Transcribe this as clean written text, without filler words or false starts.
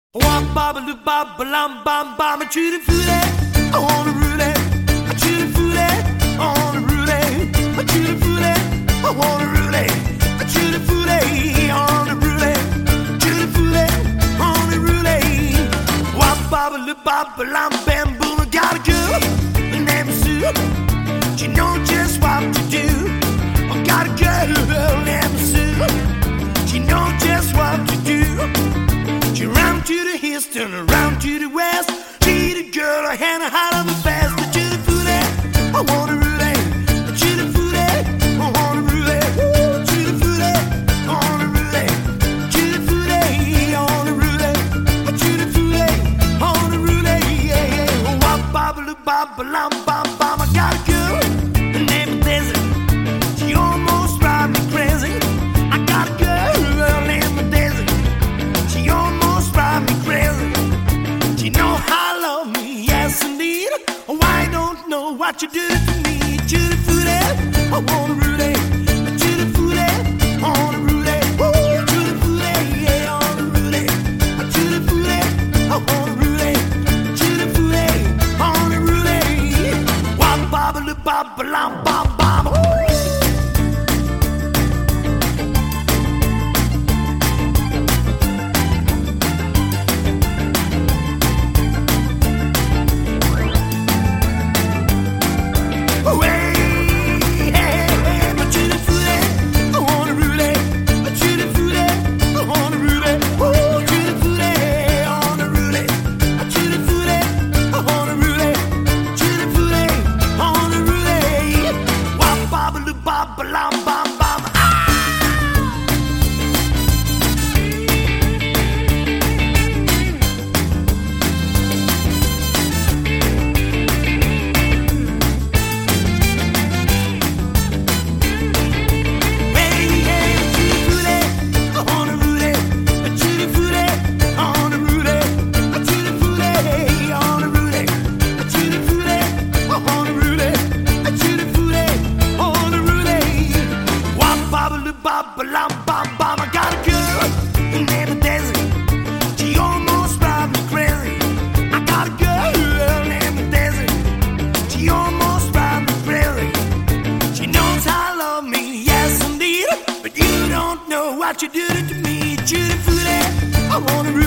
Wop baba loop baba lam bam bam, a chooty footy, I wanna root it. A chooty footy, I wanna root it. A chooty footy, I wanna root it. A chooty footy, I wanna root it. Chooty footy, I wanna root it. Wop baba loop baba lam bam boom, I got a girl named Sue. She knows just what to do. I got a girl named Sue. She knows just what to do. She ran to the east and around to the west. She the girl, her hand hot on the fast. The chooty footy, I wanna root it. The chooty footy, I wanna root it. The chooty footy, I wanna root it. The chooty footy, I wanna root it. The chooty footy, I wanna root it. Yeah, yeah. Wop baba loop baba lam bam bam. I got a girl named Daisy. She almost drives me crazy. I got a girl named Daisy. She almost drive me crazy. She know how I love me, yes indeed. Why don't know what you do to me? Chooty footy, I wanna root it. Chooty footy, I wanna root it. Chooty footy, yeah, I wanna root it. Chooty footy, I wanna root it. Chooty footy, I wanna root it. Wop baba loop baba lam bam bam. I got a girl named Daisy. She almost drives me crazy. I got a girl named Daisy. She almost drives me crazy. She knows how I love me, yes indeed. But you don't know what you do to me. Chooty footy, I wanna